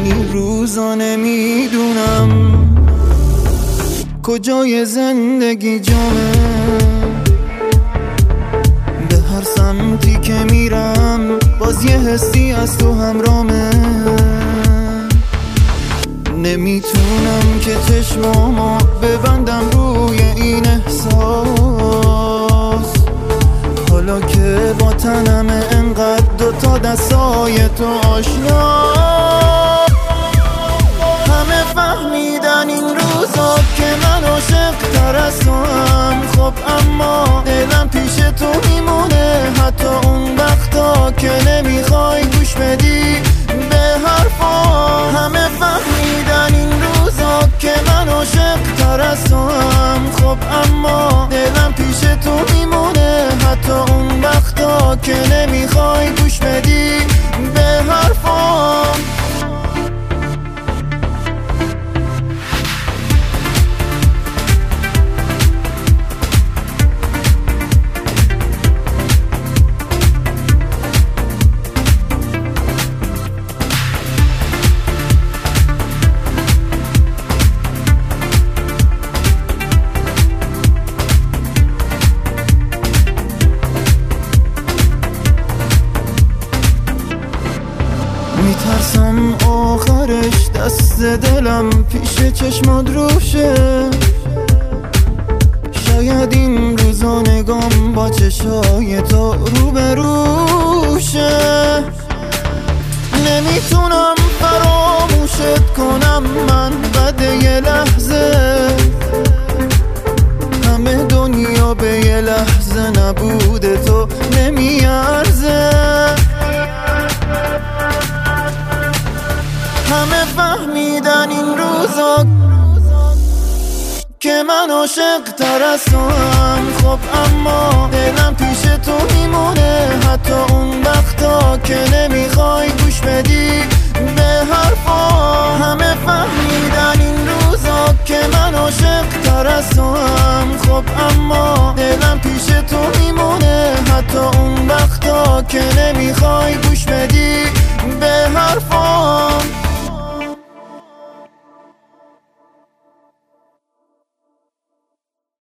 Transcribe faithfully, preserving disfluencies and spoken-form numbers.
این روزا نمیدونم کجای زندگی جامه، به هر سمتی که میرم باز یه حسی از تو همرامه. نمیتونم که چشمامو ببندم روی این احساس، حالا که با تنم انقدر دوتا دستای تو آشنا. همه فهمیدن این روزا که من عاشق تر از تو هم، خب اما دلم پیش تو میمونه حتی اون وقتا که نمیخوای گوش بدی به حرفا. همه فهمیدن این روزا که من عاشق تر از تو هم، خب اما دلم پیش تو میمونه حتی اون وقتا که نمیخوای گوش بدی به حرفا. میترسم آخرش دست دلم پیش چشمات روشه، شاید این روزا نگام با چشای تو روبروشه. نمیتونم فراموشت کنم من بعد یه لحظه، همه دنیا به یه لحظه نبوده تو نمیارزه. همه فهمیدن این روزا که من عاشق تر از تو هم، خب اما دلم پیش تو میمونه حتی اون وقتا که نمیخوای گوش بدی به حرفا. همه فهمیدن این روزا که من عاشق تر از تو هم، خب اما دلم پیش تو میمونه حتی اون وقتا که نمیخوای